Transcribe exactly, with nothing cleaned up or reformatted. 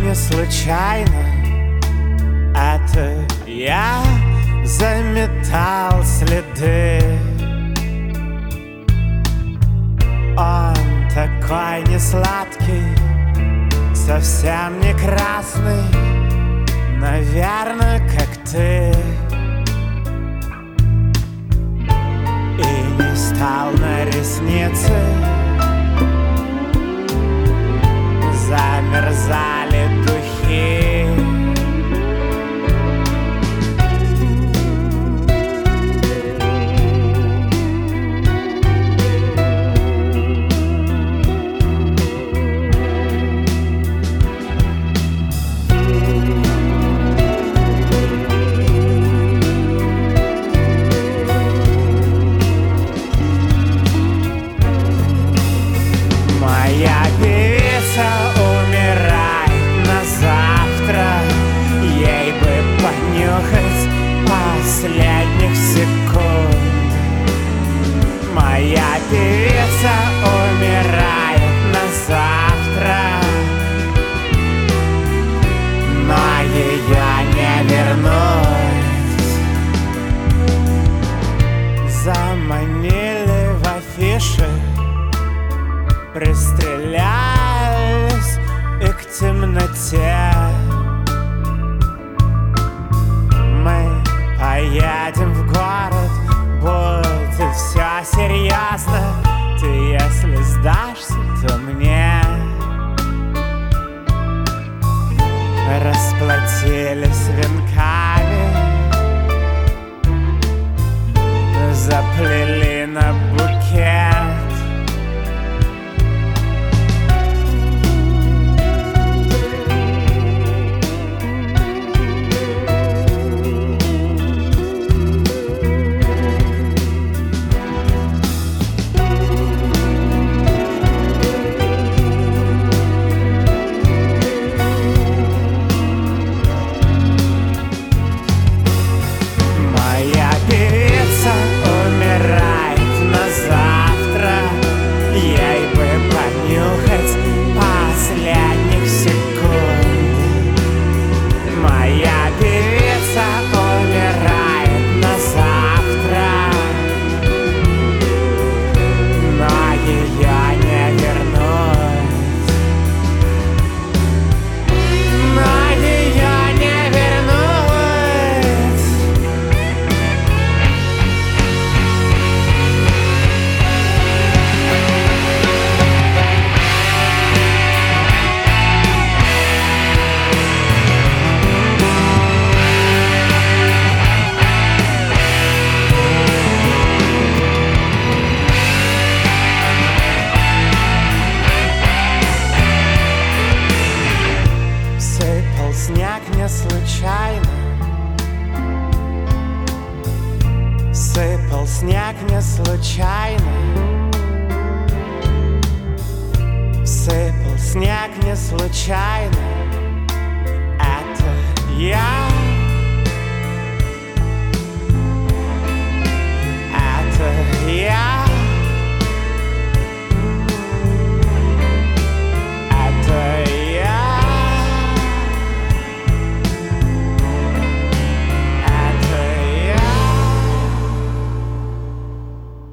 не случайно. Это я заметал следы. Он такой несладкий, совсем не красный, наверное, как ты. И не стал на ресницы, замерзали духи. Моя певица умирает на завтра. Ей бы понюхать последних секунд. Моя певица умирает на завтра, но ее не вернуть. Заманили в афиши, пристрелялись и к темноте. Мы поедем в город, будет все серьезно. Ты если сдашься, то мне расплатились венками, заплели на букет. Снег не случайно, сыпал снег не случайно, сыпал снег не случайно. Это я.